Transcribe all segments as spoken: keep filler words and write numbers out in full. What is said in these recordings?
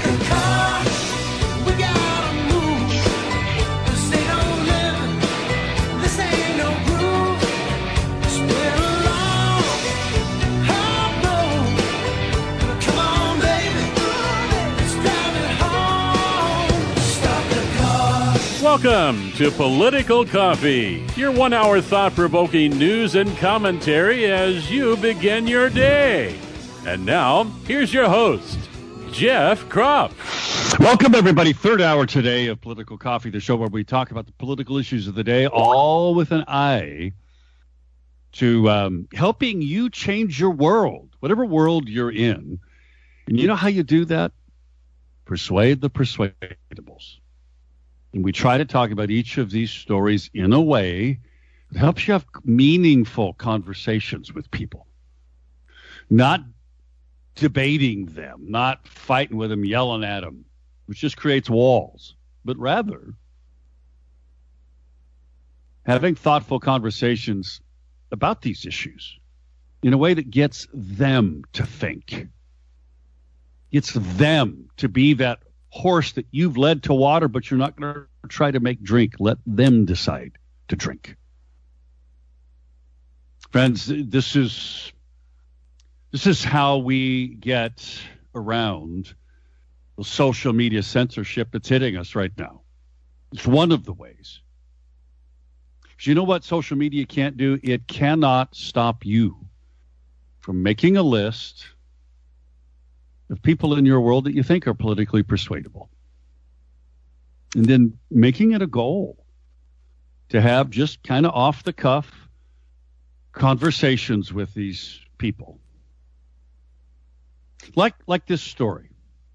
Welcome to Political Coffee, your one-hour thought-provoking news and commentary as you begin your day. And now, here's your host, Jeff Kropp. Welcome, everybody. Third hour today of Political Coffee, the show where we talk about the political issues of the day, all with an eye to um, helping you change your world, whatever world you're in. And you know how you do that? Persuade the persuadables. And we try to talk about each of these stories in a way that helps you have meaningful conversations with people. Not debating them, not fighting with them, yelling at them, which just creates walls, but rather having thoughtful conversations about these issues in a way that gets them to think. Gets them to be that horse that you've led to water, but you're not going to try to make drink. Let them decide to drink. Friends, this is this is how we get around the social media censorship that's hitting us right now. It's one of the ways. So you know what social media can't do? It cannot stop you from making a list of people in your world that you think are politically persuadable. And then making it a goal to have just kind of off the cuff conversations with these people. Like like this story.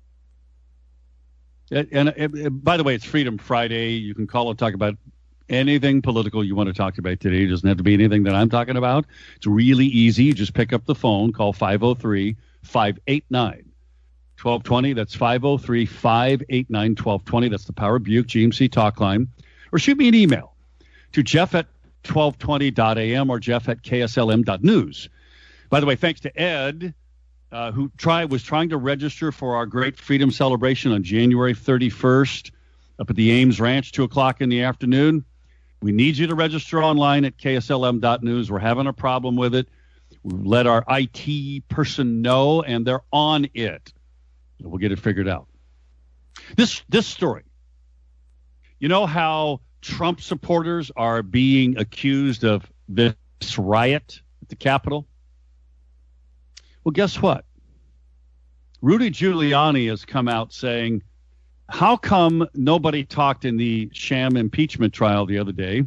And, and, and by the way, it's Freedom Friday. You can call and talk about anything political you want to talk about today. It doesn't have to be anything that I'm talking about. It's really easy. You just pick up the phone, call five oh three, five eight nine, twelve twenty. That's five oh three, five eight nine, twelve twenty. That's the Power Buick G M C talk line. Or shoot me an email to jeff at twelve twenty dot a m or jeff at k s l m dot news. By the way, thanks to Ed, uh, who try, was trying to register for our great freedom celebration on January thirty-first up at the Ames Ranch, two o'clock in the afternoon. We need you to register online at k s l m dot news. We're having a problem with it. We let our I T person know, and they're on it. We'll get it figured out. This this story. You know how Trump supporters are being accused of this riot at the Capitol? Well, guess what? Rudy Giuliani has come out saying, how come nobody talked in the sham impeachment trial the other day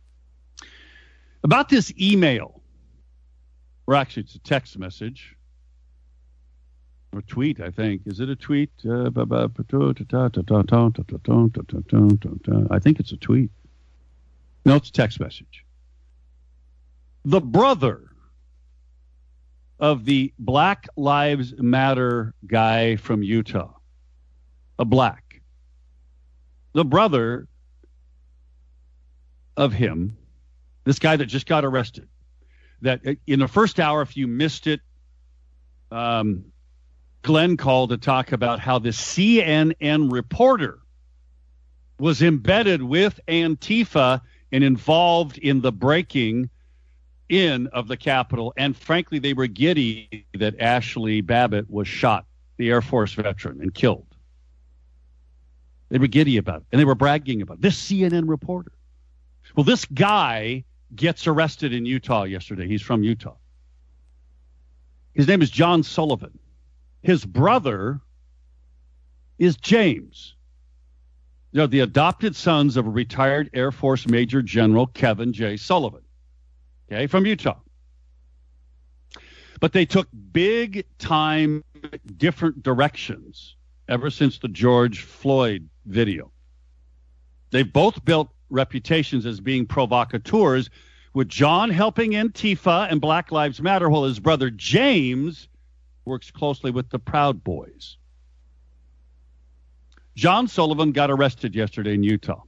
about this email? Or actually, it's a text message. Or tweet, I think. Is it a tweet? I think it's a tweet. No, it's a text message. The brother of the Black Lives Matter guy from Utah, a black, the brother of him, this guy that just got arrested, that in the first hour, if you missed it, um, Glenn called to talk about how the C N N reporter was embedded with Antifa and involved in the breaking in of the Capitol. And frankly, they were giddy that Ashley Babbitt was shot, the Air Force veteran, and killed. They were giddy about it, and they were bragging about it. This C N N reporter. Well, this guy gets arrested in Utah yesterday. He's from Utah. His name is John Sullivan. His brother is James. They're the adopted sons of a retired Air Force Major General Kevin J. Sullivan, okay, from Utah. But they took big-time different directions ever since the George Floyd video. They've both built reputations as being provocateurs, with John helping Antifa and Black Lives Matter, while his brother James works closely with the Proud Boys. John Sullivan got arrested yesterday in Utah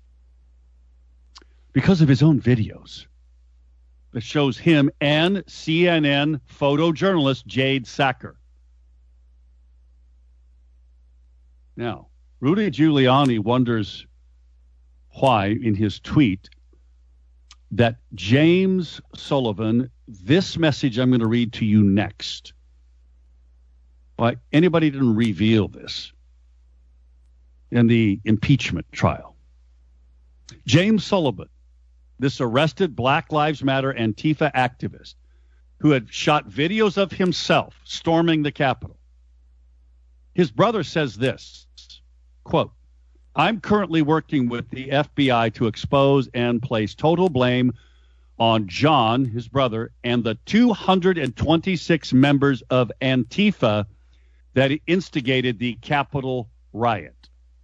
because of his own videos that shows him and C N N photojournalist Jade Sacker. Now, Rudy Giuliani wonders why, in his tweet, that James Sullivan, this message I'm going to read to you next, why anybody didn't reveal this in the impeachment trial. James Sullivan, this arrested Black Lives Matter Antifa activist who had shot videos of himself storming the Capitol. His brother says this, quote, I'm currently working with the F B I to expose and place total blame on John, his brother, and the two hundred twenty-six members of Antifa that instigated the Capitol riot.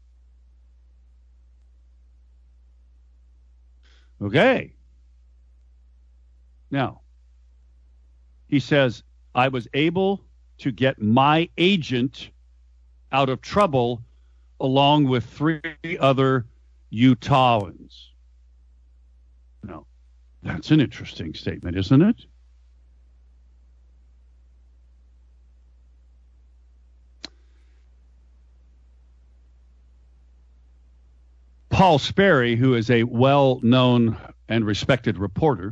Okay. Now, he says, I was able to get my agent out of trouble along with three other Utahns. Now, that's an interesting statement, isn't it? Paul Sperry, who is a well-known and respected reporter,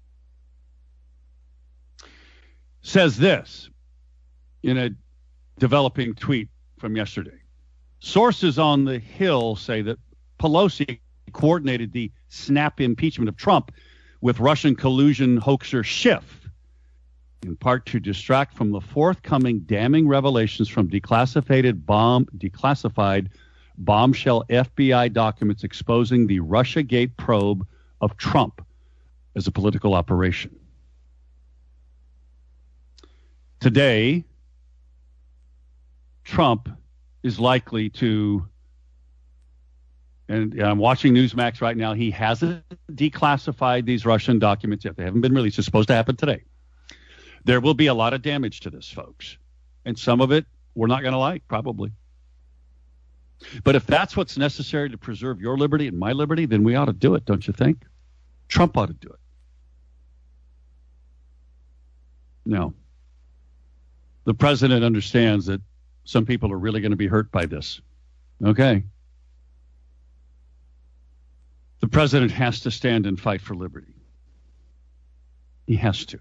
says this in a developing tweet from yesterday. Sources on the Hill say that Pelosi coordinated the snap impeachment of Trump with Russian collusion hoaxer Schiff, in part to distract from the forthcoming damning revelations from declassified bomb, declassified bombshell F B I documents exposing the Russiagate probe of Trump as a political operation. Today, Trump is likely to, and I'm watching Newsmax right now, he hasn't declassified these Russian documents yet. They haven't been released. It's supposed to happen today. There will be a lot of damage to this, folks. And some of it we're not going to like, probably. But if that's what's necessary to preserve your liberty and my liberty, then we ought to do it, don't you think? Trump ought to do it. No. The president understands that some people are really going to be hurt by this. Okay. The president has to stand and fight for liberty. He has to.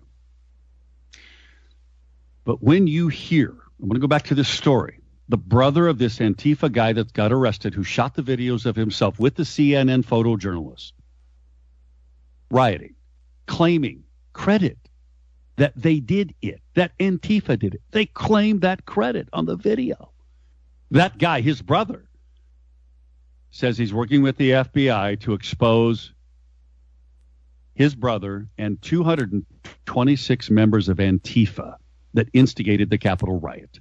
But when you hear, I'm going to go back to this story, the brother of this Antifa guy that got arrested who shot the videos of himself with the C N N photojournalist rioting, claiming credit that they did it, that Antifa did it. They claimed that credit on the video. That guy, his brother, says he's working with the F B I to expose his brother and two hundred twenty-six members of Antifa that instigated the Capitol riot.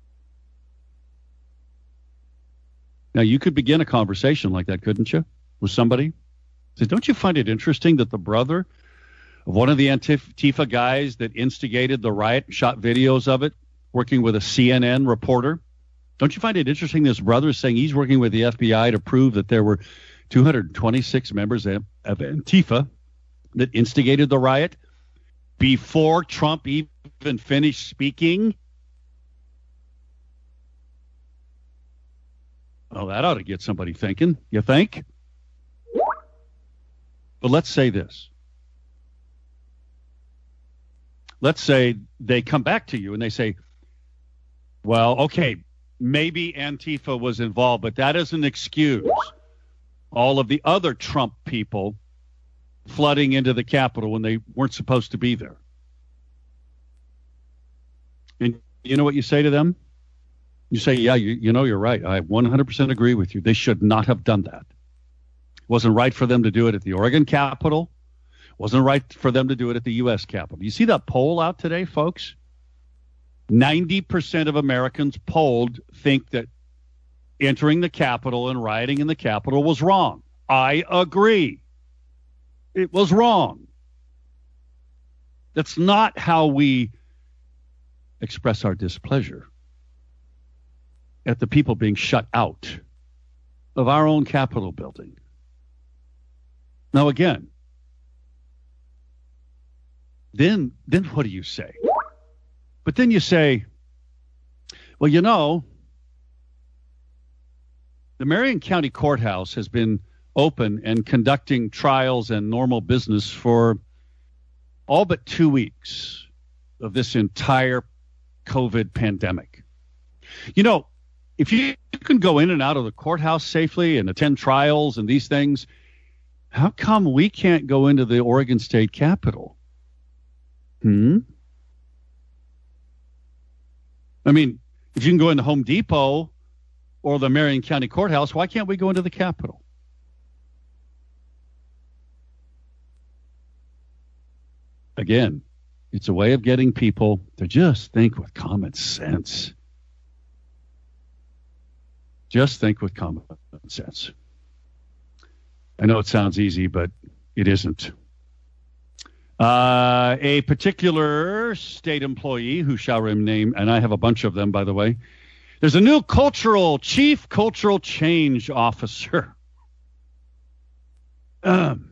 Now, you could begin a conversation like that, couldn't you, with somebody? Say, don't you find it interesting that the brother of one of the Antifa guys that instigated the riot, shot videos of it, working with a C N N reporter, don't you find it interesting this brother is saying he's working with the F B I to prove that there were two hundred twenty-six members of Antifa that instigated the riot before Trump even finished speaking? Well, that ought to get somebody thinking, you think? But let's say this. Let's say they come back to you and they say, well, okay, maybe Antifa was involved, but that doesn't excuse all of the other Trump people flooding into the Capitol when they weren't supposed to be there. And you know what you say to them? You say, yeah, you, you know, you're right. I one hundred percent agree with you. They should not have done that. It wasn't right for them to do it at the Oregon Capitol. It wasn't right for them to do it at the U S Capitol. You see that poll out today, folks? ninety percent of Americans polled think that entering the Capitol and rioting in the Capitol was wrong. I agree. It was wrong. That's not how we express our displeasure at the people being shut out of our own Capitol building. Now, again, then, then what do you say? But then you say, well, you know, The Marion County Courthouse has been open and conducting trials and normal business for all but two weeks of this entire COVID pandemic. You know, if you can go in and out of the courthouse safely and attend trials and these things, how come we can't go into the Oregon State Capitol? Hmm? I mean, if you can go into Home Depot or the Marion County Courthouse, why can't we go into the Capitol? Again, it's a way of getting people to just think with common sense. Just think with common sense. I know it sounds easy, but it isn't. Uh, a particular state employee who shall remain, and I have a bunch of them, by the way. There's a new cultural, chief cultural change officer um,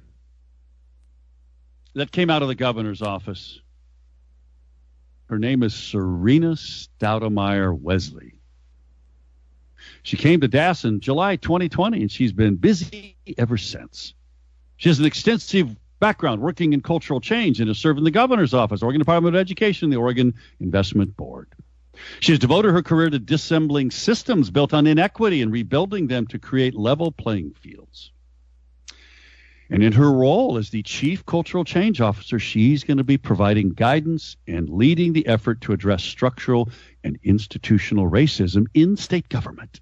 that came out of the governor's office. Her name is Serena Stoudemeyer Wesley. She came to D A S in July twenty twenty, and she's been busy ever since. She has an extensive background working in cultural change and has served in the governor's office, Oregon Department of Education, and the Oregon Investment Board. She has devoted her career to disassembling systems built on inequity and rebuilding them to create level playing fields. And in her role as the Chief Cultural Change Officer, she's going to be providing guidance and leading the effort to address structural and institutional racism in state government.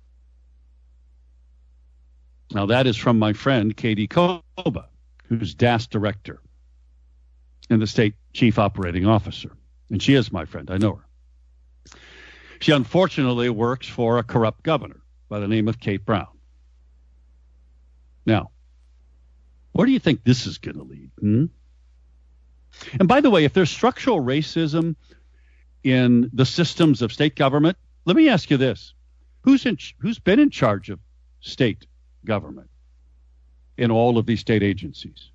Now, that is from my friend, Katie Koba, who's D A S Director and the State Chief Operating Officer. And she is my friend. I know her. She unfortunately works for a corrupt governor by the name of Kate Brown. Now, where do you think this is going to lead? Hmm? And by the way, if there's structural racism in the systems of state government, let me ask you this. Who's in, who's been in charge of state government in all of these state agencies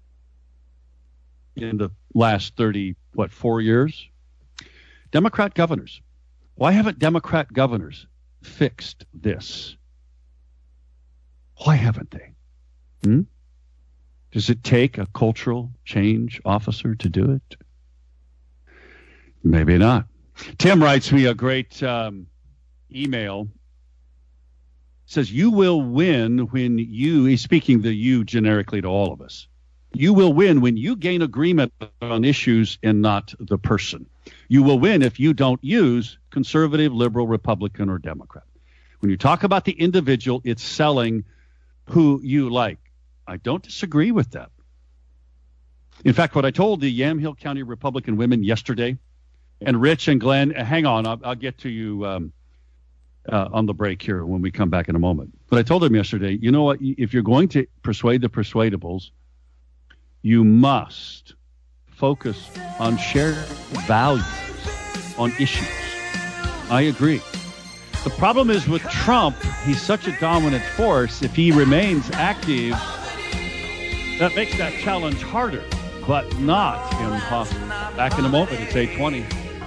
in the last thirty, what, four years? Democrat governors. Why haven't Democrat governors fixed this? Why haven't they? Hmm? Does it take a cultural change officer to do it? Maybe not. Tim writes me a great um, email. Says, you will win when you, he's speaking the you generically to all of us. You will win when you gain agreement on issues and not the person. You will win if you don't use conservative, liberal, Republican, or Democrat. When you talk about the individual, it's selling who you like. I don't disagree with that. In fact, what I told the Yamhill County Republican women yesterday, and Rich and Glenn, hang on, I'll, I'll get to you um, uh, on the break here when we come back in a moment. But I told them yesterday, you know what, if you're going to persuade the persuadables, you must focus on shared values, on issues. I agree. The problem is with Trump, he's such a dominant force. If he remains active, that makes that challenge harder, but not impossible. Back in a moment, it's eight twenty.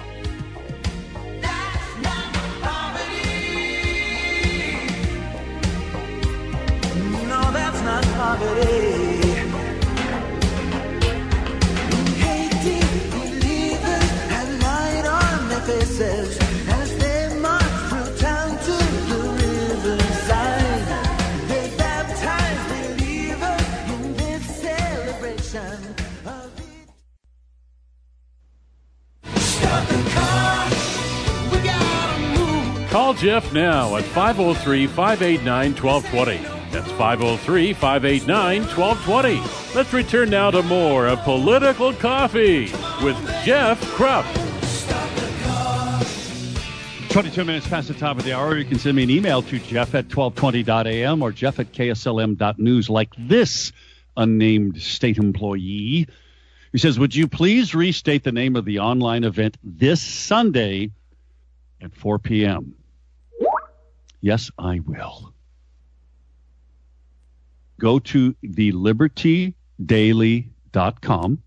No, that's not poverty. Hating believers have light on their faces as they march through town to the riverside. They baptize believers in this celebration of it. Stop the car. We gotta move. Call Jeff now at five oh three, five eight nine, one two two zero. That's five oh three, five eight nine, one two two zero. Let's return now to more of Political Coffee with Jeff Krupp. twenty-two minutes past the top of the hour. You can send me an email to jeff at twelve twenty dot a m or jeff at k s l m dot news, like this unnamed state employee who says, would you please restate the name of the online event this Sunday at four p.m.? Yes, I will. Go to the liberty daily dot com.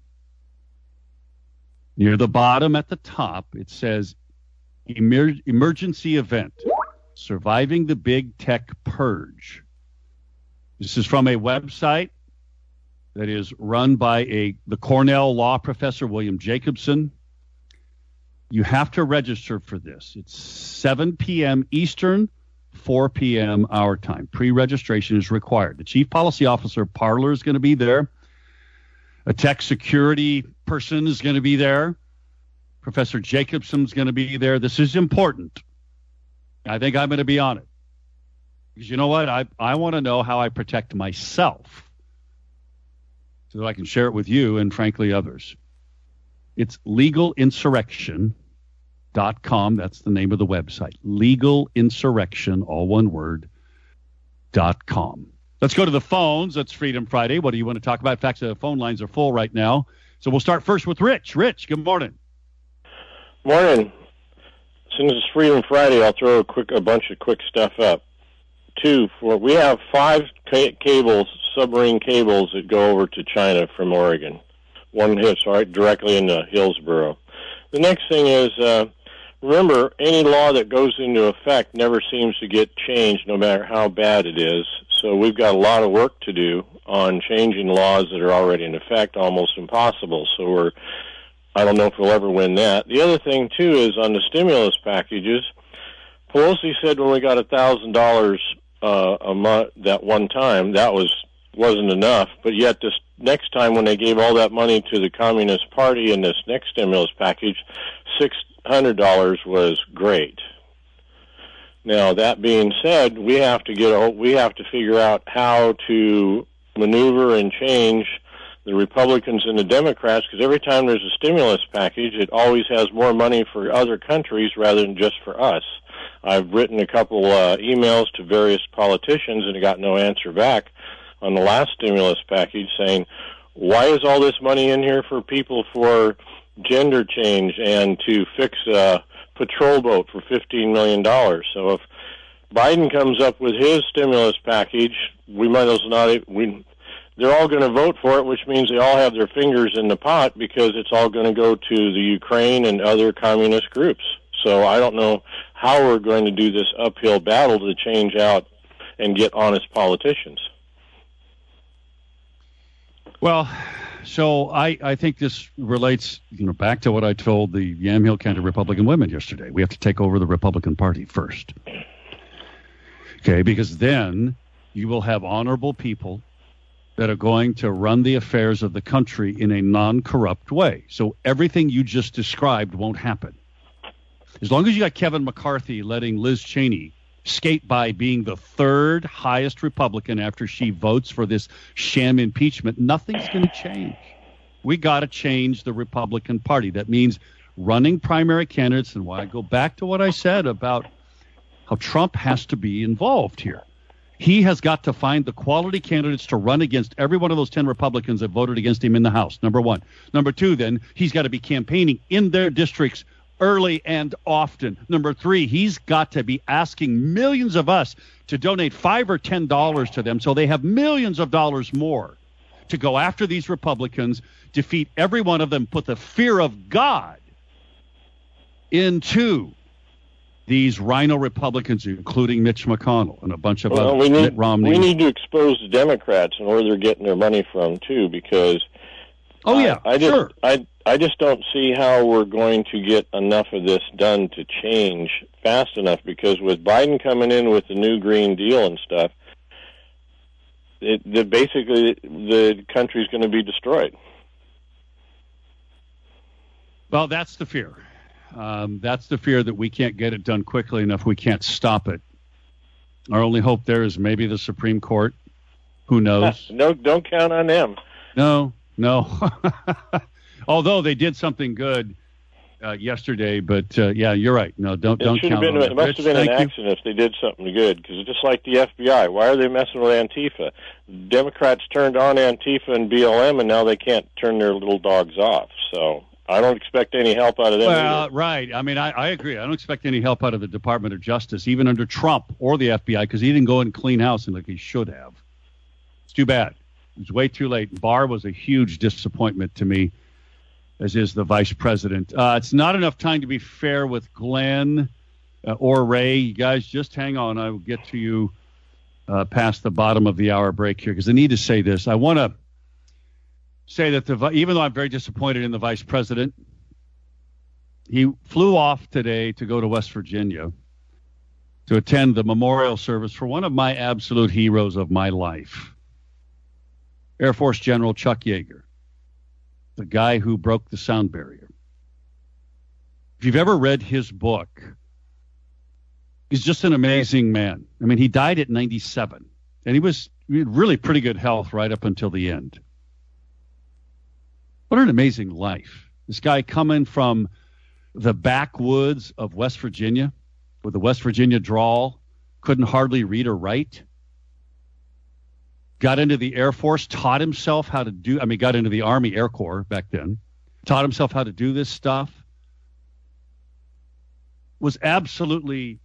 Near the bottom at the top, it says Emer- emergency event. Surviving the Big Tech Purge. This is from a website that is run by a the Cornell law professor, William Jacobson. You have to register for this. It's seven p.m. Eastern, four p.m. our time. Pre-registration is required. The chief policy officer, Parler, is going to be there. A tech security person is going to be there. Professor Jacobson is going to be there. This is important. I think I'm going to be on it. Because you know what? I, I want to know how I protect myself so that I can share it with you and, frankly, others. It's legal insurrection dot com. That's the name of the website. Legal Insurrection, all one word, dot com. Let's go to the phones. That's Freedom Friday. What do you want to talk about? In fact, the phone lines are full right now. So we'll start first with Rich. Rich, good morning. Morning. Since it's Freedom Friday, I'll throw a quick, a bunch of quick stuff up. Two, for we have five ca- cables, submarine cables that go over to China from Oregon. One hits right directly into Hillsborough. The next thing is, uh, remember, any law that goes into effect never seems to get changed, no matter how bad it is. So we've got a lot of work to do on changing laws that are already in effect, almost impossible. So we're, I don't know if we'll ever win that. The other thing too is on the stimulus packages. Pelosi said when we got a thousand dollars a month that one time, that was wasn't enough. But yet this next time when they gave all that money to the Communist Party in this next stimulus package, six hundred dollars was great. Now that being said, we have to get a, we have to figure out how to maneuver and change the Republicans and the Democrats, because every time there's a stimulus package, it always has more money for other countries rather than just for us. I've written a couple uh, emails to various politicians and got no answer back on the last stimulus package saying, why is all this money in here for people for gender change and to fix a patrol boat for fifteen million dollars? So if Biden comes up with his stimulus package, we might as well not, we, they're all going to vote for it, which means they all have their fingers in the pot because it's all going to go to the Ukraine and other communist groups. So I don't know how we're going to do this uphill battle to change out and get honest politicians. Well, so I, I think this relates, you know, back to what I told the Yamhill County Republican women yesterday. We have to take over the Republican Party first. Okay, because then you will have honorable people that are going to run the affairs of the country in a non-corrupt way. So everything you just described won't happen. As long as you got Kevin McCarthy letting Liz Cheney skate by being the third highest Republican after she votes for this sham impeachment, nothing's going to change. We got to change the Republican Party. That means running primary candidates, and why I go back to what I said about how Trump has to be involved here. He has got to find the quality candidates to run against every one of those ten Republicans that voted against him in the House, number one. Number two, then, he's got to be campaigning in their districts early and often. Number three, he's got to be asking millions of us to donate five or ten dollars to them so they have millions of dollars more to go after these Republicans, defeat every one of them, put the fear of God into these rhino Republicans, including Mitch McConnell and a bunch of well, others, we need, Mitt Romney. We need to expose the Democrats and where they're getting their money from, too, because oh, yeah, I, I just, sure. I, I just don't see how we're going to get enough of this done to change fast enough, because with Biden coming in with the new Green Deal and stuff, it, the, basically the country's going to be destroyed. Well, that's the fear. Um, that's the fear that we can't get it done quickly enough. We can't stop it. Our only hope there is maybe the Supreme Court. Who knows? No, don't count on them. No, no. Although they did something good uh, yesterday, but uh, yeah, you're right. No, don't it don't should count have been, on it. It Must Rich, have been an thank you. accident if they did something good, because it's just like the F B I. Why are they messing with Antifa? Democrats turned on Antifa and B L M, and now they can't turn their little dogs off. So I don't expect any help out of them Well, either. right. I mean, I, I agree. I don't expect any help out of the Department of Justice, even under Trump or the F B I, because he didn't go and clean house and like he should have. It's too bad. It was way too late. Barr was a huge disappointment to me, as is the vice president. Uh, it's not enough time to be fair with Glenn. uh, or Ray. You guys, just hang on. I will get to you uh, past the bottom of the hour break here because I need to say this. I want to say that the even though I'm very disappointed in the vice president, he flew off today to go to West Virginia to attend the memorial service for one of my absolute heroes of my life, Air Force General Chuck Yeager, the guy who broke the sound barrier. If you've ever read his book, he's just an amazing man. I mean, he died at ninety-seven, and he was he had really pretty good health right up until the end. What an amazing life. This guy coming from the backwoods of West Virginia with the West Virginia drawl, couldn't hardly read or write. Got into the Air Force, taught himself how to do, I mean, got into the Army Air Corps back then, taught himself how to do this stuff. Was absolutely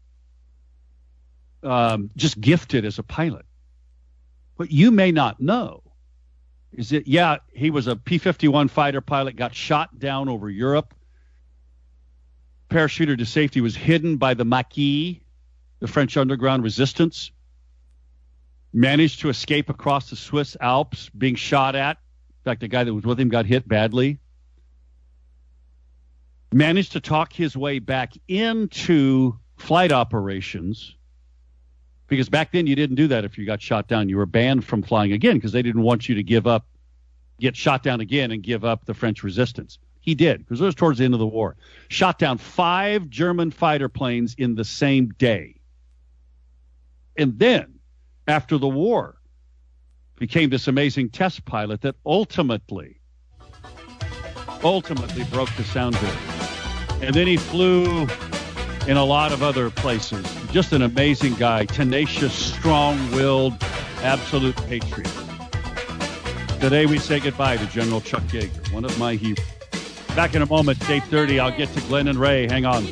um, just gifted as a pilot. What you may not know is that, yeah, he was a P fifty-one fighter pilot, got shot down over Europe. Parachuter to safety was hidden by the Maquis, the French underground resistance. Managed to escape across the Swiss Alps, being shot at. In fact, the guy that was with him got hit badly. Managed to talk his way back into flight operations, because back then you didn't do that if you got shot down. You were banned from flying again because they didn't want you to give up, get shot down again and give up the French resistance. He did, because it was towards the end of the war. Shot down five German fighter planes in the same day. And then, after the war, became this amazing test pilot that ultimately, ultimately broke the sound barrier. And then he flew in a lot of other places. Just an amazing guy, tenacious, strong-willed, absolute patriot. Today we say goodbye to General Chuck Yeager, one of my heroes. Back in a moment, eight thirty, I'll get to Glenn and Ray. Hang on.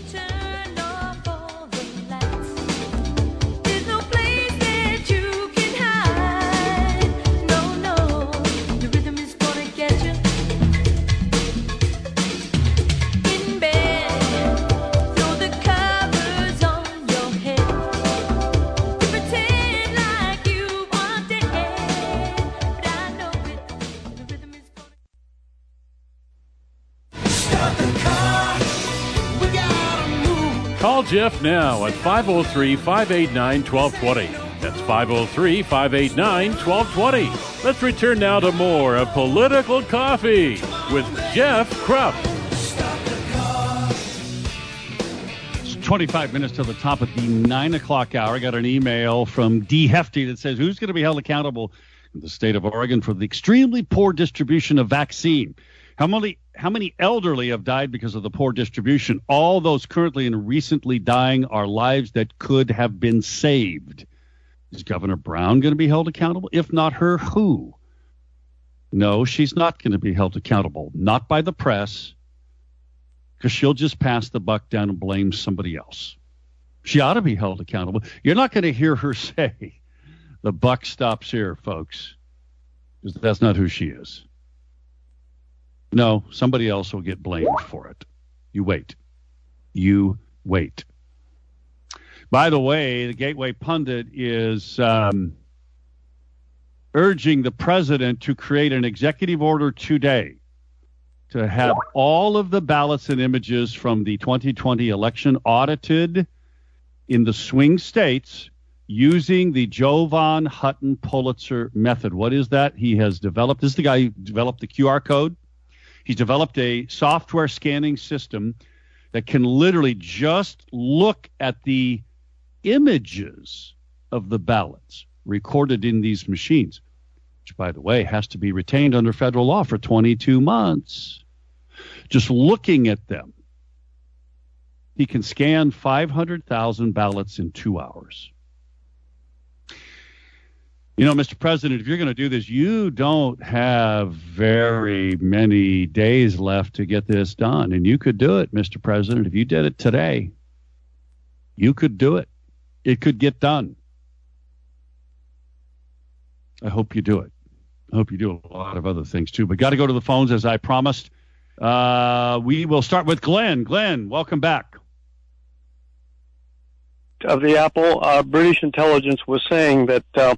Call Jeff now at five oh three, five eight nine, one two two zero. That's five oh three, five eight nine, one two two zero. Let's return now to more of Political Coffee with Jeff Krupp. It's twenty-five minutes to the top of the nine o'clock hour. I got an email from D. Hefty that says, who's going to be held accountable in the state of Oregon for the extremely poor distribution of vaccine? How many how many elderly have died because of the poor distribution? All those currently and recently dying are lives that could have been saved. Is Governor Brown going to be held accountable? If not her, who? No, she's not going to be held accountable. Not by the press, because she'll just pass the buck down and blame somebody else. She ought to be held accountable. You're not going to hear her say, the buck stops here, folks, because that's not who she is. No, somebody else will get blamed for it. You wait. You wait. By the way, the Gateway Pundit is um, urging the president to create an executive order today to have all of the ballots and images from the twenty twenty election audited in the swing states using the Jovan Hutton Pulitzer method. What is that? He has developed, this is the guy who developed the Q R code. He's developed a software scanning system that can literally just look at the images of the ballots recorded in these machines, which, by the way, has to be retained under federal law for twenty-two months. Just looking at them, he can scan five hundred thousand ballots in two hours. You know, Mister President, if you're going to do this, you don't have very many days left to get this done. And you could do it, Mister President. If you did it today, you could do it. It could get done. I hope you do it. I hope you do a lot of other things, too. But got to go to the phones, as I promised. Uh, we will start with Glenn. Glenn, welcome back. of the Apple, uh, British intelligence was saying that uh,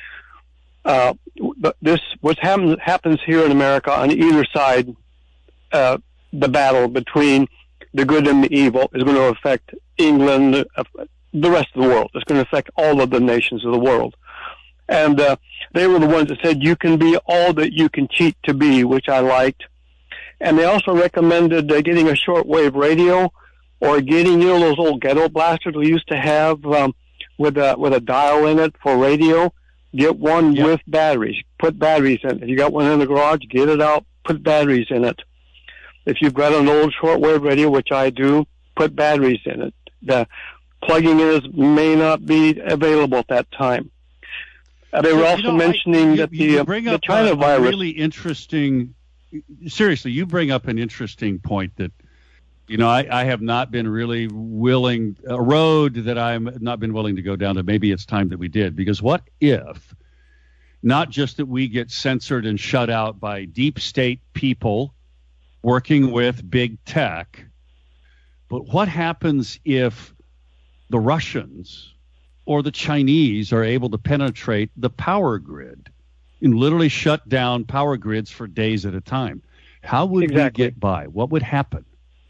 uh, this what happens happens here in America on either side, uh, the battle between the good and the evil is going to affect England, uh, the rest of the world. It's going to affect all of the nations of the world. And uh, they were the ones that said you can be all that you can cheat to be, which I liked. And they also recommended uh, getting a shortwave radio or getting, you know, those old ghetto blasters we used to have um, with a with a dial in it for radio. Get one yep. with batteries. Put batteries in it. If you got one in the garage, get it out. Put batteries in it. If you've got an old shortwave radio, which I do, put batteries in it. The plugging in may not be available at that time. Uh, they were also you know, mentioning I, you, that the, you bring the up China a, virus. A really interesting. Seriously, you bring up an interesting point that, you know, I, I have not been really willing, a road that I've not been willing to go down, to maybe it's time that we did. Because what if, not just that we get censored and shut out by deep state people working with big tech, but what happens if the Russians or the Chinese are able to penetrate the power grid and literally shut down power grids for days at a time? How would exactly. we get by? What would happen?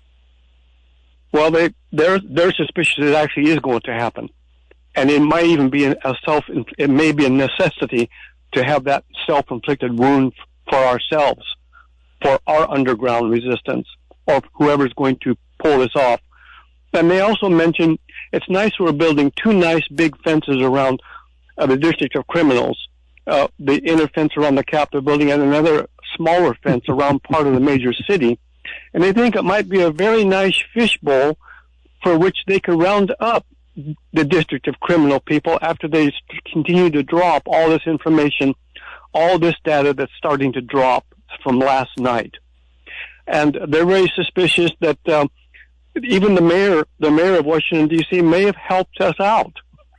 Well, they they're they're suspicious it actually is going to happen, and it might even be a self. It may be a necessity to have that self-inflicted wound for ourselves, for our underground resistance, or whoever's going to pull this off. And they also mentioned it's nice we're building two nice big fences around uh, the District of Criminals, uh, the inner fence around the Capitol building, and another smaller fence around part of the major city. And they think it might be a very nice fishbowl for which they could round up the District of Criminal people after they continue to drop all this information, all this data that's starting to drop from last night. And they're very suspicious that um, even the mayor, the mayor of Washington, D C may have helped us out.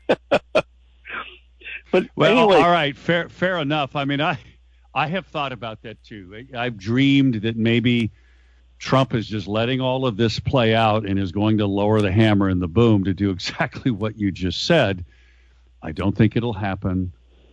But well, anyway. all right, fair, fair enough. I mean, I, I have thought about that too. I've dreamed that maybe Trump is just letting all of this play out and is going to lower the hammer and the boom to do exactly what you just said. I don't think it'll happen.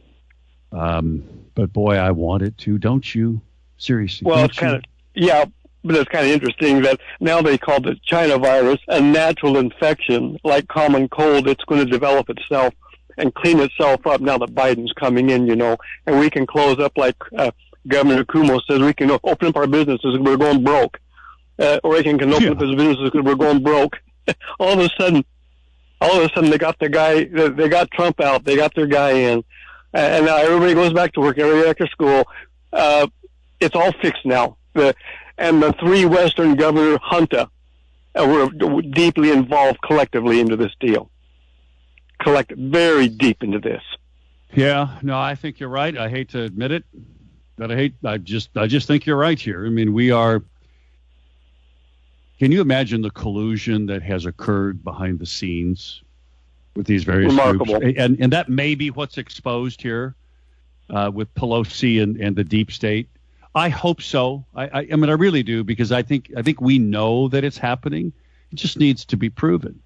Um, but boy, I want it to, don't you? Seriously. Well, don't it's kind you? of, yeah, but it's kind of interesting that now they call the China virus a natural infection, like common cold. It's going to develop itself and clean itself up now that Biden's coming in, you know, and we can close up like uh, Governor Cuomo says, we can open up our businesses and we're going broke. Uh, Oregon can open yeah. up his businesses because we're going broke. all of a sudden, all of a sudden they got the guy, they got Trump out, they got their guy in, and now everybody goes back to work, everybody back to school. Uh, it's all fixed now. The, and the three Western governor junta uh, were deeply involved collectively into this deal. Collect very deep into this. Yeah, no, I think you're right. I hate to admit it, but I hate. I just, I just think you're right here. I mean, we are. Can you imagine the collusion that has occurred behind the scenes with these various Remarkable. groups? And and that may be what's exposed here uh, with Pelosi and, and the deep state. I hope so. I, I, I mean, I really do, because I think I think we know that it's happening. It just needs to be proven.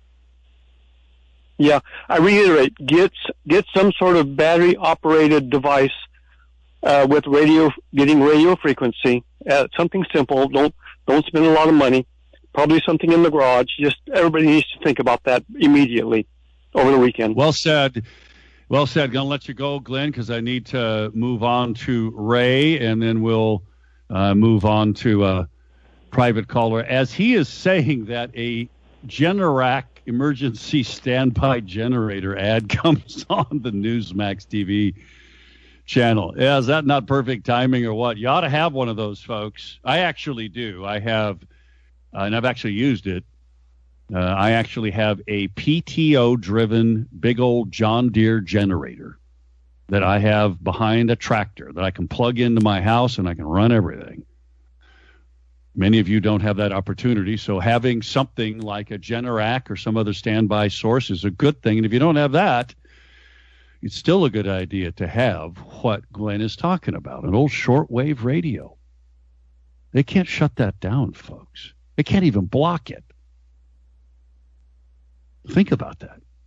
Yeah, I reiterate: get get some sort of battery-operated device uh, with radio, getting radio frequency. Uh, something simple. Don't don't spend a lot of money. Probably something in the garage. Just everybody needs to think about that immediately over the weekend. Well said. Well said. Going to let you go, Glenn, because I need to move on to Ray, and then we'll uh, move on to a private caller. As he is saying that, a Generac emergency standby generator ad comes on the Newsmax T V channel. Yeah, is that not perfect timing or what? You ought to have one of those, folks. I actually do. I have... Uh, and I've actually used it. Uh, I actually have a P T O-driven big old John Deere generator that I have behind a tractor that I can plug into my house and I can run everything. Many of you don't have that opportunity, so having something like a Generac or some other standby source is a good thing. And if you don't have that, it's still a good idea to have what Glenn is talking about, an old shortwave radio. They can't shut that down, folks. They can't even block it. Think about that.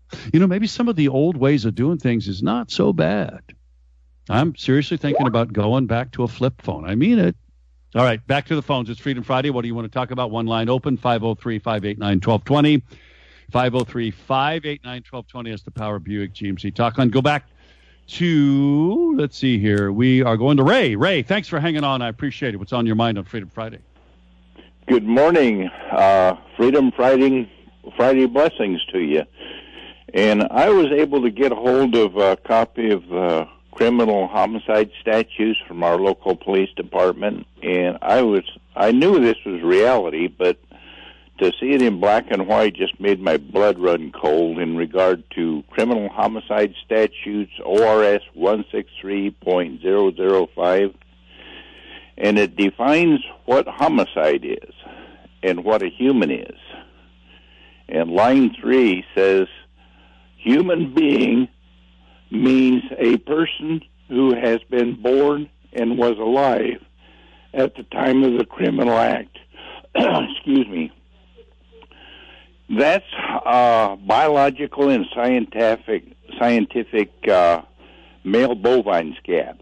You know, maybe some of the old ways of doing things is not so bad. I'm seriously thinking about going back to a flip phone. I mean it. All right, back to the phones. It's Freedom Friday. What do you want to talk about? One line open, five oh three, five eight nine, one two two oh. five oh three, five eight nine, one two two oh is the Power Buick G M C talk on. Go back to, let's see here. We are going to Ray. Ray, thanks for hanging on. I appreciate it. What's on your mind on Freedom Friday? Good morning. Uh, Freedom Friday, Friday blessings to you. And I was able to get a hold of a copy of the criminal homicide statutes from our local police department, and I was I knew this was reality, but to see it in black and white just made my blood run cold in regard to criminal homicide statutes O R S one sixty-three point zero zero five, and it defines what homicide is and what a human is. And line three says, human being means a person who has been born and was alive at the time of the criminal act. Excuse me. That's uh, biological and scientific scientific uh, male bovine scab.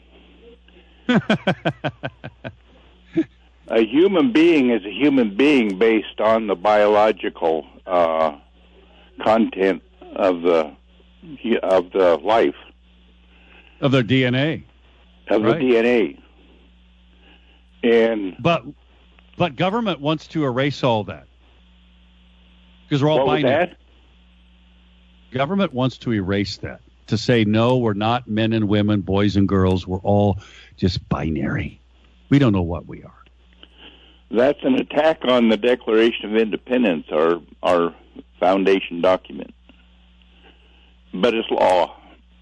A human being is a human being based on the biological uh, content of the of the life of their D N A, of right. the D N A, and but but government wants to erase all that because we're all what was binary. that? Government wants to erase that, to say no, we're not men and women, boys and girls. We're all just binary. We don't know what we are. That's an attack on the Declaration of Independence, our our foundation document. But it's law.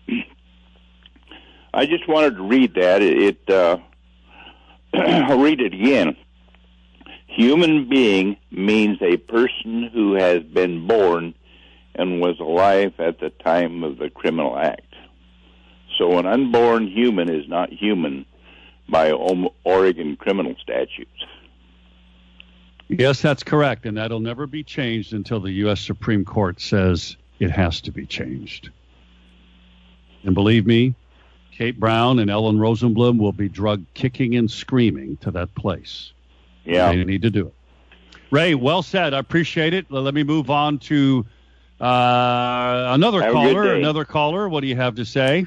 I just wanted to read that. It, it uh, I'll read it again. Human being means a person who has been born and was alive at the time of the criminal act. So an unborn human is not human by Oregon criminal statutes. Yes, that's correct, and that'll never be changed until the U S Supreme Court says it has to be changed. And believe me, Kate Brown and Ellen Rosenblum will be drug kicking and screaming to that place. Yeah. They need to do it. Ray, well said. I appreciate it. Let me move on to uh, another Have a caller. good day. Another caller. What do you have to say?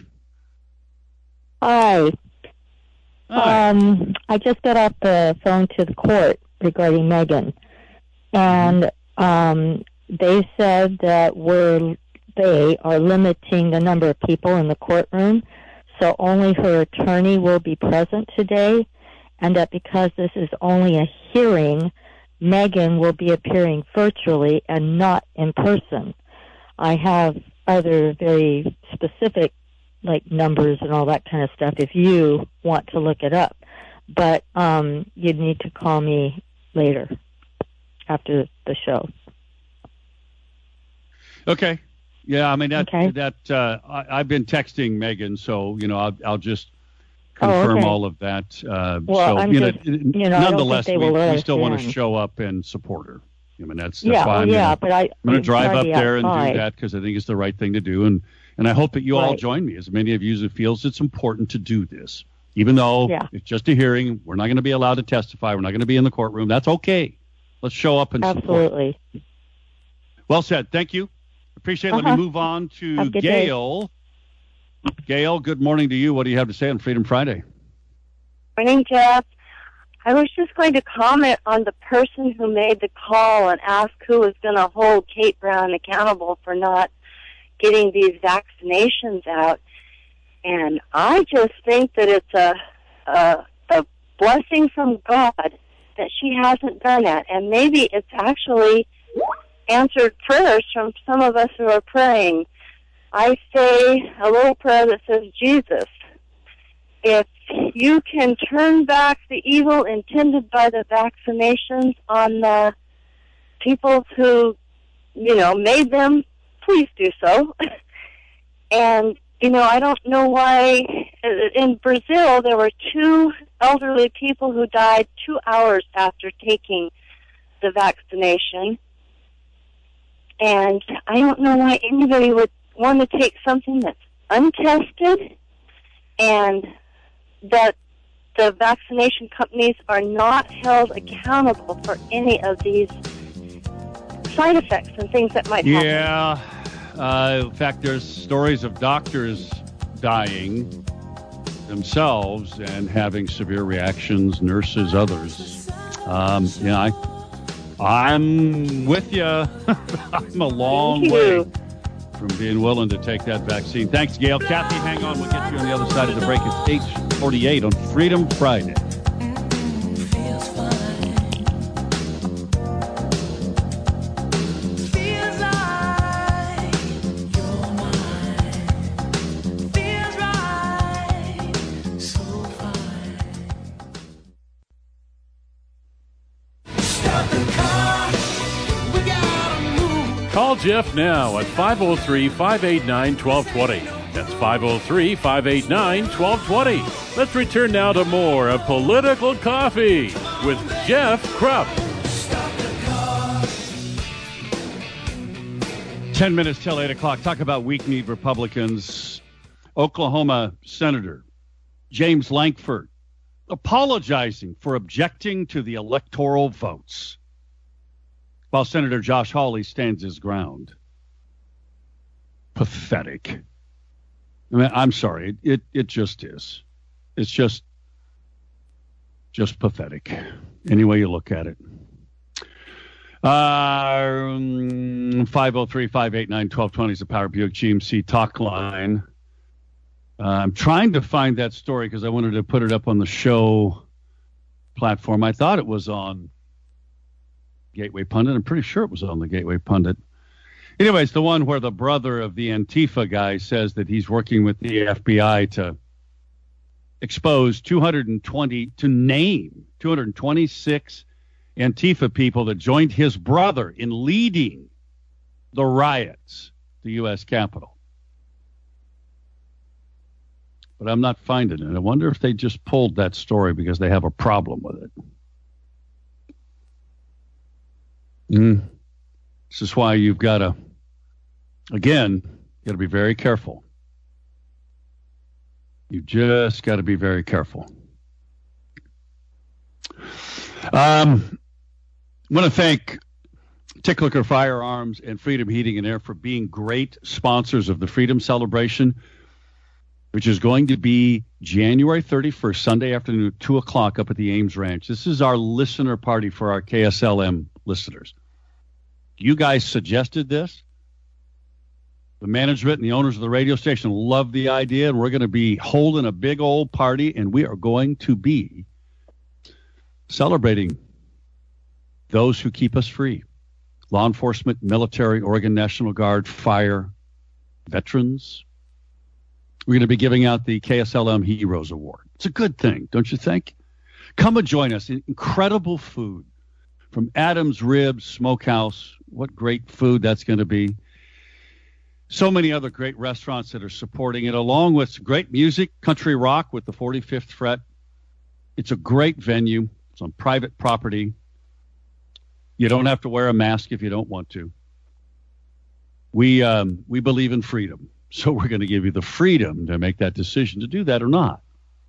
Hi. Hi. Um, I just got off the phone to the court regarding Megan, and um, they said that we're they are limiting the number of people in the courtroom, so only her attorney will be present today, and that because this is only a hearing, Megan will be appearing virtually and not in person. I have other very specific, like numbers and all that kind of stuff, if you want to look it up. But um, you'd need to call me later after the show. Okay. Yeah, I mean, that, Okay. that uh, I, I've been texting Megan, so, you know, I'll, I'll just Oh, confirm okay. all of that. Uh, Well, so, I'm you, just- know, you know, I don't nonetheless, think they we, will let we us still want to in. show up and support her. I mean, that's, that's Yeah, why well, I'm yeah, gonna, but I, I'm going to it's drive up already there and outside. do that because I think it's the right thing to do. And, and I hope that you all Right. join me, as many of you as feels it's important to do this. Even though Yeah. it's just a hearing, we're not going to be allowed to testify. We're not going to be in the courtroom. That's okay. Let's show up and support. Absolutely. Well said. Thank you. Appreciate it. Let Uh-huh. me move on to Have a good day. Gail. Gail, good morning to you. What do you have to say on Freedom Friday? Morning, Jeff. I was just going to comment on the person who made the call and ask who was going to hold Kate Brown accountable for not getting these vaccinations out. And I just think that it's a, a, a blessing from God that she hasn't done that. And maybe it's actually answered prayers from some of us who are praying. I say a little prayer that says, Jesus, if you can turn back the evil intended by the vaccinations on the people who, you know, made them, please do so. And, you know, I don't know why. In Brazil, there were two elderly people who died two hours after taking the vaccination. And I don't know why anybody would want to take something that's untested and that the vaccination companies are not held accountable for any of these side effects and things that might happen. Yeah. Uh, in fact, there's stories of doctors dying themselves and having severe reactions, nurses, others. Um, yeah, I, I'm with you. I'm a long way from being willing to take that vaccine. Thanks, Gail. Kathy, hang on. We'll get you on the other side of the break. It's eight forty-eight on Freedom Friday. Call Jeff now at five oh three, five eight nine, one two two zero. That's five oh three, five eight nine, one two two zero. Let's return now to more of Political Coffee with Jeff Krupp. Ten minutes till eight o'clock. Talk about weak-kneed Republicans. Oklahoma Senator James Lankford apologizing for objecting to the electoral votes, while Senator Josh Hawley stands his ground. Pathetic. I mean, I'm sorry. It it just is. It's just just pathetic. Any way you look at it. Uh, five oh three, five eight nine, one two two zero is the Power Buick G M C talk line. Uh, I'm trying to find that story because I wanted to put it up on the show platform. I thought it was on Gateway Pundit. I'm pretty sure it was on the Gateway Pundit. Anyways, the one where the brother of the Antifa guy says that he's working with the F B I to expose two hundred twenty, to name two hundred twenty-six Antifa people that joined his brother in leading the riots at the U S Capitol. But I'm not finding it. I wonder if they just pulled that story because they have a problem with it. Mm. This is why you've got to, again, got to be very careful. You just got to be very careful. Um, I want to thank Ticklicker Firearms and Freedom Heating and Air for being great sponsors of the Freedom Celebration, which is going to be January thirty-first, Sunday afternoon at two o'clock up at the Ames Ranch. This is our listener party for our K S L M listeners. You guys suggested this. The management and the owners of the radio station love the idea, and we're going to be holding a big old party, and we are going to be celebrating those who keep us free. Law enforcement, military, Oregon National Guard, fire, veterans. We're going to be giving out the K S L M Heroes Award. It's a good thing, don't you think? Come and join us. Incredible food from Adams Ribs Smokehouse. What great food that's going to be. So many other great restaurants that are supporting it, along with great music, country rock with the forty-fifth Fret. It's a great venue. It's on private property. You don't have to wear a mask if you don't want to. We um, we believe in freedom, so we're going to give you the freedom to make that decision to do that or not.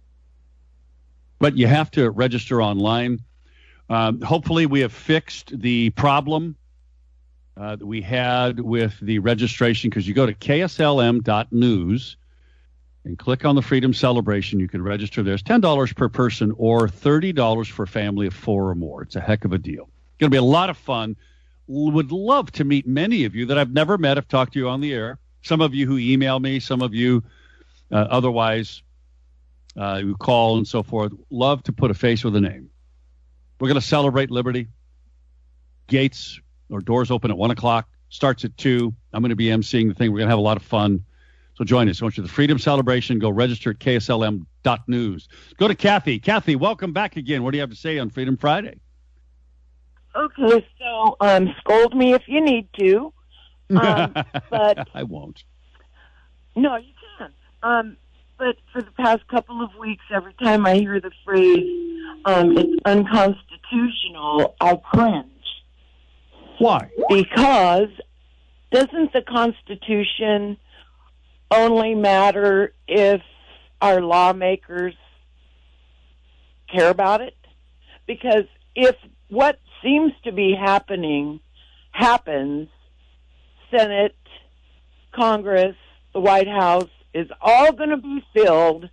But you have to register online. Um, hopefully we have fixed the problem uh, that we had with the registration, because you go to K S L M dot news and click on the Freedom Celebration. You can register there. It's ten dollars per person or thirty dollars for a family of four or more. It's a heck of a deal. Going to be a lot of fun. Would love to meet many of you that I've never met. I've talked to you on the air. Some of you who email me, some of you uh, otherwise uh, who call and so forth. Love to put a face with a name. We're going to celebrate liberty. Gates or doors open at one o'clock. Starts at two. I'm going to be emceeing the thing. We're going to have a lot of fun. So join us. I want you to the Freedom Celebration. Go register at K S L M dot news. Go to Kathy. Kathy, welcome back again. What do you have to say on Freedom Friday? Okay, so um, scold me if you need to. Um, but I won't. No, you can. Um, but for the past couple of weeks, every time I hear the phrase, um, it's unconstitutional, I cringe. Why? Because doesn't the Constitution only matter if our lawmakers care about it? Because if what seems to be happening happens, Senate, Congress, the White House is all going to be filled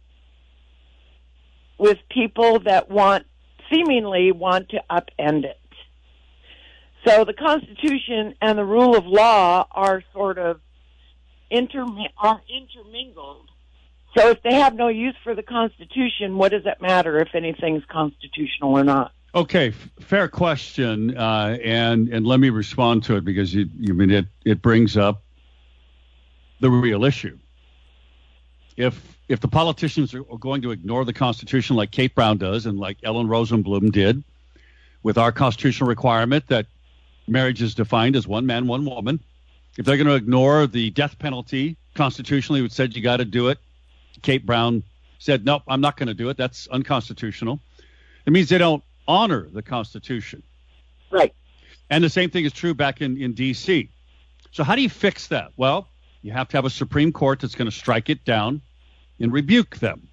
with people that want, seemingly want to upend it. So the Constitution and the rule of law are sort of intermi- are intermingled. So if they have no use for the Constitution, what does it matter if anything's constitutional or not? Okay, f- fair question, uh, and and let me respond to it because you you mean it it brings up the real issue. If if the politicians are going to ignore the Constitution like Kate Brown does and like Ellen Rosenblum did, with our constitutional requirement that marriage is defined as one man, one woman, if they're going to ignore the death penalty constitutionally, which said you got to do it, Kate Brown said, nope, I'm not going to do it. That's unconstitutional. It means they don't honor the Constitution. Right. And the same thing is true back in, in D C. So how do you fix that? Well, you have to have a Supreme Court that's going to strike it down and rebuke them.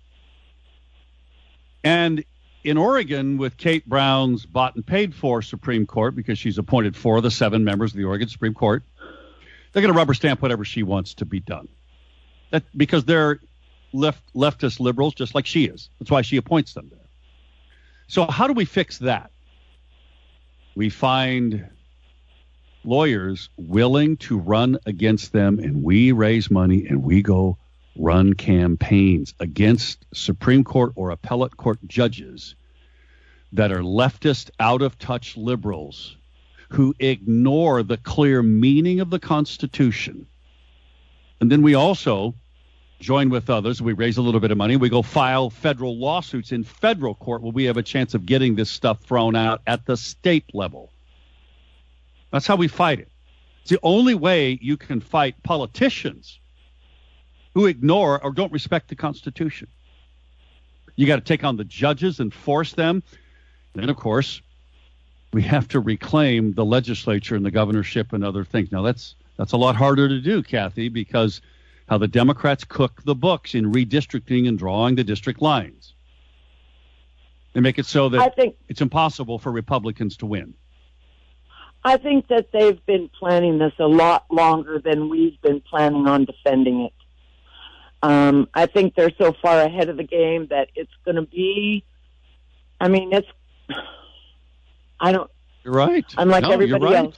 And in Oregon, with Kate Brown's bought and paid for Supreme Court, because she's appointed four of the seven members of the Oregon Supreme Court, they're going to rubber stamp whatever she wants to be done. That because they're left leftist liberals, just like she is. That's why she appoints them there. So how do we fix that? We find lawyers willing to run against them, and we raise money and we go run campaigns against Supreme Court or appellate court judges that are leftist, out-of-touch liberals who ignore the clear meaning of the Constitution. And then we also join with others. We raise a little bit of money. We go file federal lawsuits in federal court where we have a chance of getting this stuff thrown out at the state level. That's how we fight it. It's the only way you can fight politicians who ignore or don't respect the Constitution. You got to take on the judges and force them. Then, of course, we have to reclaim the legislature and the governorship and other things. Now, that's that's a lot harder to do, Kathy, because how the Democrats cook the books in redistricting and drawing the district lines. They make it so that I think, it's impossible for Republicans to win. I think that they've been planning this a lot longer than we've been planning on defending it. Um, I think they're so far ahead of the game that it's going to be, I mean, it's, I don't, You're right. I'm like no, everybody you're right. else.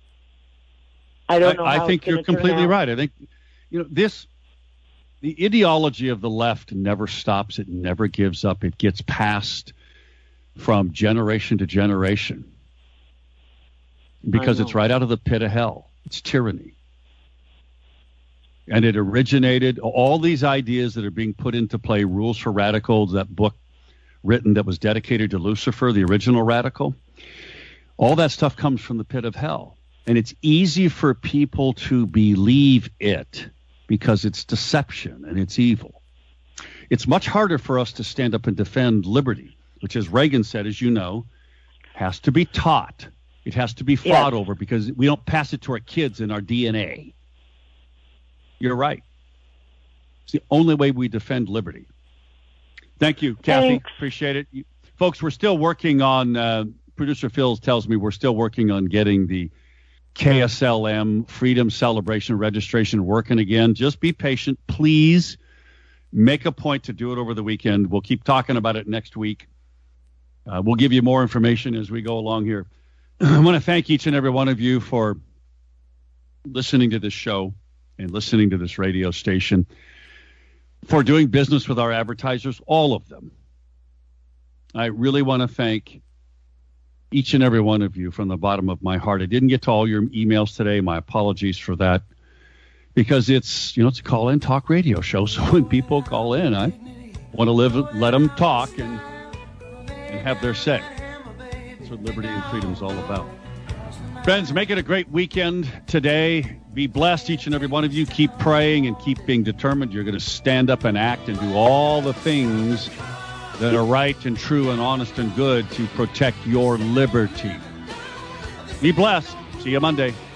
I don't know I, how I think it's gonna you're completely turn out. right. I think, you know, this, the ideology of the left never stops. It never gives up. It gets passed from generation to generation because it's right out of the pit of hell. It's tyranny. And it originated, all these ideas that are being put into play, Rules for Radicals, that book written that was dedicated to Lucifer, the original radical, all that stuff comes from the pit of hell. And it's easy for people to believe it because it's deception and it's evil. It's much harder for us to stand up and defend liberty, which, as Reagan said, as you know, has to be taught. It has to be fought Yes. over because we don't pass it to our kids in our D N A. You're right. It's the only way we defend liberty. Thank you, Kathy. Thanks. Appreciate it. You, folks, we're still working on, uh, producer Phil tells me we're still working on getting the K S L M Freedom Celebration registration working again. Just be patient. Please make a point to do it over the weekend. We'll keep talking about it next week. Uh, we'll give you more information as we go along here. I want to thank each and every one of you for listening to this show and listening to this radio station, for doing business with our advertisers, all of them. I really want to thank each and every one of you from the bottom of my heart. I didn't get to all your emails today. My apologies for that, because it's, you know, it's a call-in talk radio show. So when people call in, I want to live, let them talk and, and have their say. That's what liberty and freedom is all about. Friends, make it a great weekend today. Be blessed, each and every one of you. Keep praying and keep being determined. You're going to stand up and act and do all the things that are right and true and honest and good to protect your liberty. Be blessed. See you Monday.